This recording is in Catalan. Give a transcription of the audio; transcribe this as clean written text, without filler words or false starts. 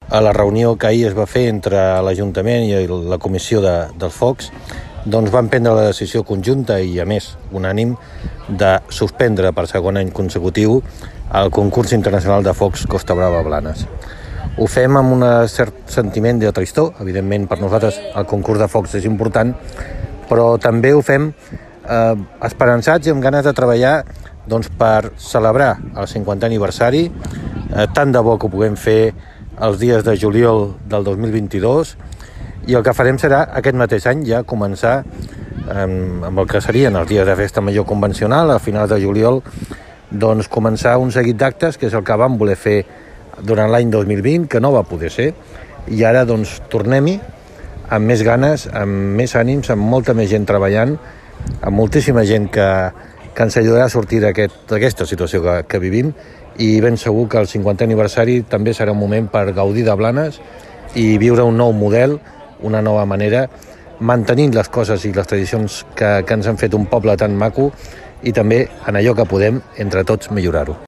a la reunió que ahir es va fer entre l'Ajuntament i la Comissió dels Focs, doncs van prendre la decisió conjunta i, a més, unànim, de suspendre per segon any consecutiu el concurs internacional de focs Costa Brava Blanes. Ho fem amb un cert sentiment de tristor. Evidentment, per nosaltres el concurs de focs és important, però també ho fem esperançats i amb ganes de treballar per celebrar el 50è aniversari. Tant de bo que ho puguem fer els dies de juliol del 2022, i el que farem serà aquest mateix any ja començar amb el que serien els dies de festa major convencional, a finals de juliol, doncs començar un seguit d'actes, que és el que vam voler fer durant l'any 2020, que no va poder ser, i ara doncs tornem-hi amb més ganes, amb més ànims, amb molta més gent treballant, amb moltíssima gent que ens ajudarà a sortir d'aquesta situació que vivim, i ben segur que el 50è aniversari també serà un moment per gaudir de Blanes i viure un nou model, una nova manera, mantenint les coses i les tradicions que ens han fet un poble tan maco, i també en allò que podem, entre tots, millorar-ho.